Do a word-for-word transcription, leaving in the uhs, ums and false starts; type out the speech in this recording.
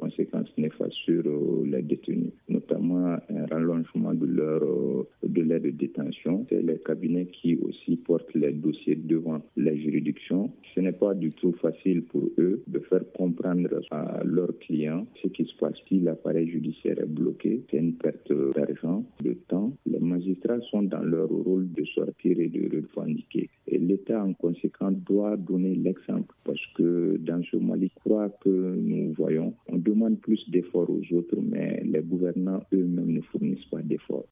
conséquences néfastes sur euh, les détenus, notamment un rallongement de leur euh, délai de détention. C'est les cabinets qui aussi portent les dossiers devant les juridictions. Ce n'est pas du tout facile pour eux de faire comprendre à leurs clients ce qui se passe si l'appareil judiciaire est bloqué. C'est une perte d'argent, de temps. Les magistrats sont dans leur rôle de sortir et de revendiquer. Et l'État, en conséquence, doit donner l'exemple parce que dans ce Mali croit que nous voyons, on demande plus d'efforts aux autres, mais les gouvernants eux-mêmes ne fournissent pas d'efforts.